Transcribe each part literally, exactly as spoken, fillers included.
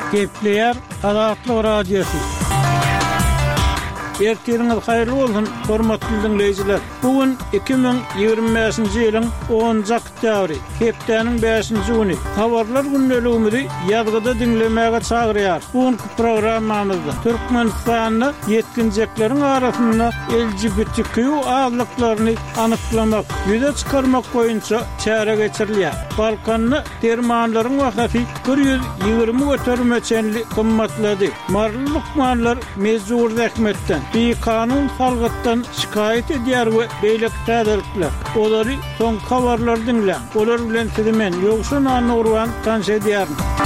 Gepleyer Azatlyk Radiosu. Ertiriniz hayırlı olsun, hormatly dinleyijiler. Bugün iki bin ýygrimi beşinji ýylyň onunjy oktýabry, hepdeniň beşinji güni. Habarlar günneligimizi ýazgyda dinlemäge çagyrýar. Bugünkü programmamyzda Türkmenistanyny yetkinjeklerin arasynda L G B T Q aglyklaryny anyklamak, ýüze çykarmak boýunça çäre geçirilýär. Balkanyny dermanlaryň wagty bir ýüz ýygrimi götürmeçenli kymmatlady. Marlyk manlar mezur rahmetden bir kanun salgatdan şikayet edýär we beýlek täzelikler. Olary soň habarlar dinle. Olar bilen sizimen ýoksa nany urwan tanş edýär.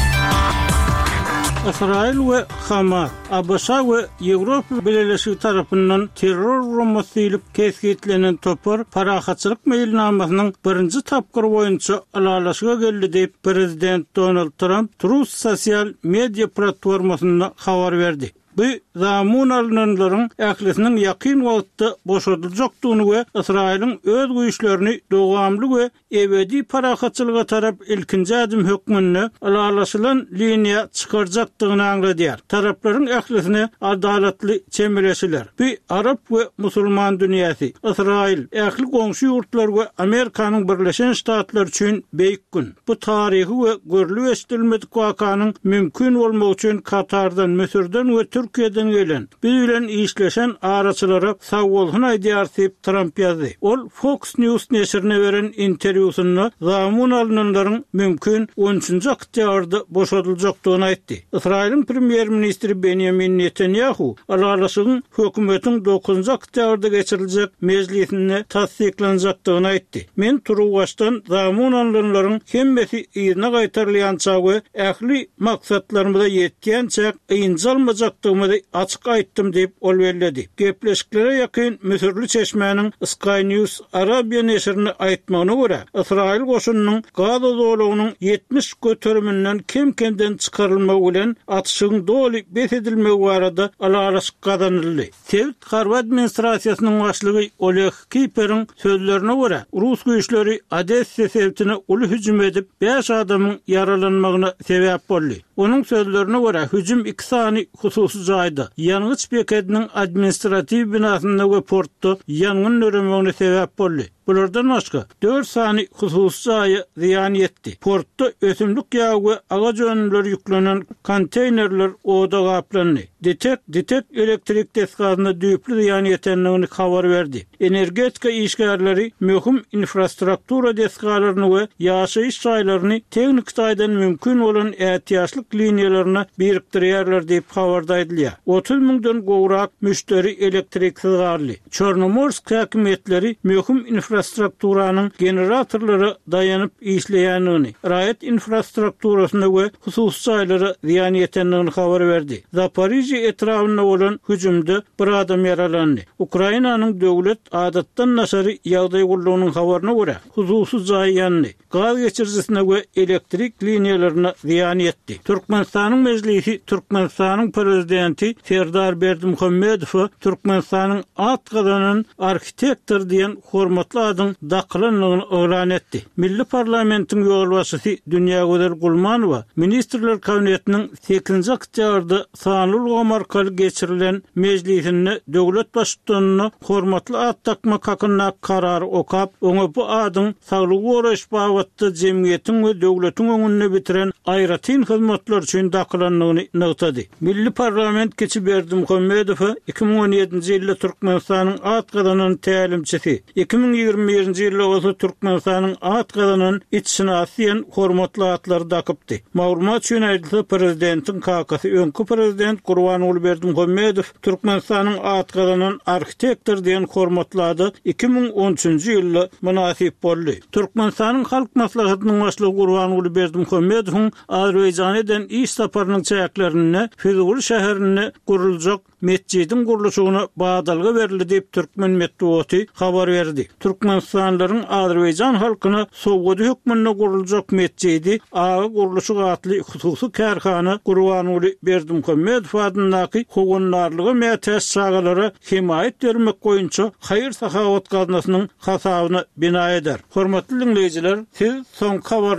İsrail ve Hamas, A B S ve Ýewropa Birleşigi tarapyndan terror uramasylyp kesgitlenen topar parahatçylyk meýilnamasynyň birinji tapgyry boýunça alalaşyga geldi diýip Prezident Donald Trump Truth sosial media platformasyna habar berdi. Bu zamun alınanların ählisiniň ýakyn wagtda boşadyljakdygyny we Israiliň öz güýçlerini dowamly we ebedi parahatçylyga tarap ilkinji adım hökmünde alalaşylan liniýa çykarjakdygyny aňladýar. Taraplaryň ählisine adalatly çemeleşiler. Bu Arap we musulman dünýäsi, Israil, ähli goňşy ýurtlar we Amerikanyň Birleşen Ştatlar üçin beýik gün. Bu taryhy we görülip eşdilmedik wakanyň mümkin bolmagy üçin Katardan, Mesirden we Türkiýeden gelen biz bilen işleşen araçylara sag bolsun aýdýar diýip Trump ýazdy. Ol Fox News neşrine beren interwýusyny zamun alynanlaryň mümkin on üçünji oktýabrda boşadyljakdygyny aýtdy. Israiliň premier ministri Benjamin Netanyahu alalaşygyň hökümetiň dokuzunjy oktýabrda geçiriljek meclisinde tasdiklenjakdygyny aýtdy. Men turwaşdan zamun alynanlaryň hemmesi ýerine gaýtarylýança we ähli maksatlarymyza ýetýänçe ýynjalmajakdygyny açyk aýtdym diýip ol bellädi. Gepleşiklere ýakyn Müsürli çeşmäniň Sky News Arabia neşrine aýtmagyna görä, Israil goşunynyň Gaza zowlagynyň ýetmiş götürümünden kem-kemden çykarylmagy bilen atyşygyň doly besedilmegi barada alalaşyk gazanyldy. Sevit Harp administrasiýasynyň başlygy Oleg Kiper'in sözlerine görä, Rus güýçleri Odessa sewtine uly hüjüm edip beş adamyň yaralanmagyna sebäp boldy. Onun sözlerine görä hüjüm iki sany hususy jaýda. Ýangıç beketiniň administrativ binasynda we portda ýangyn nöremegine sebäp boldy. Bulardan başga dört sany hususy jaýy ziýan ýetdi. Portda ösümlik ýagy we agaç önümleri ýüklenen konteynerler oda gaplandy. Detek detek elektrik desgazyna düýpli ziýan ýetenligini habar berdi. Energetika işgärleri möhüm infrastruktura desgalaryny we ýaşaýyş şaýlaryny teknik taýdan mümkin bolan ähtiýaçlyk liniýalaryna birikdirýärler diýip habarda edilýär. otuz miňden gowrak müşteri elektriksiz garly. Çornomorsk häkimetleri möhüm infrastrukturanyň generatorlary daýanyp işleýänini, raýat infrastrukturasyna we hususy şaýlara ziýan ýetenligini habar berdi. Zaporizhia etrafynda bolan hüjümde bir adam yaralandy. Ukrainanyň döwlet adatdan naşary ýagdaý gurulunyň habaryna görä, hususy jaý ýandy. Gaz geçirjisine we elektrik liniýalaryna ziýan ýetdi. Türkmenistanyň meclisi Türkmenistanyň prezidenti Serdar Berdimuhammedow Türkmenistanyň at gazanyň arxitektor diýen hormatly adyň daklanlygyny öwran etdi. Milli parlamentiň ýol başçysy Dünýä Gözel Gulmanowa ministrler kabinetiniň sekizinji oktýabrda sanly markaly geçirilen meclisinde döwlet başçylygyny hormatly at takmak hakyna karary okap, oňa bu adyň saglyk goraş bagatda jemgyýetiň we döwletiň öňünde bitiren aýratyn hyzmatlar üçin daklanlygyny nagtady. Milli parlament geçip Berdimuhammedow iki bin on ýedinji ýylda Türkmenistanyň at gazanyň tälimçisi, iki bin ýygrimi birinji ýylda bolsa Türkmenistanyň at gazanyň içsinasiýen hormatly atlary dakypdy. Maglumat üçin aýdylsa prezidentiň kakasy öňkü prezident Gurbanuly Berdimuhammedow Türkmenistanyň at gazanyň arxitektor diýen hormatly ady iki bin on üçünji ýylda munasip boldy. Türkmenistanyň halk maslahatynyň başlygy Gurbanuly Berdimuhammedow Azerbaýjana eden iş saparynyň çäklerini Füzuli şäherine guruljak mescidin guruluşyna badalga berildi diýip Türkmen medeniýeti habar berdi. Türkmenistanlylaryň Azerbaýjan halkyna sowgady hökmünde guruljak mescidi agy guruluşy gatly hususy kärhana Gurbanuly Berdimuhammedow adyndaky hogunlarlygy mätäs çagalara himayet bermek boýunça haýyr sahawat gazanasynyň hasabyna bina eder. Hormatly dinleyijiler, siz soň habar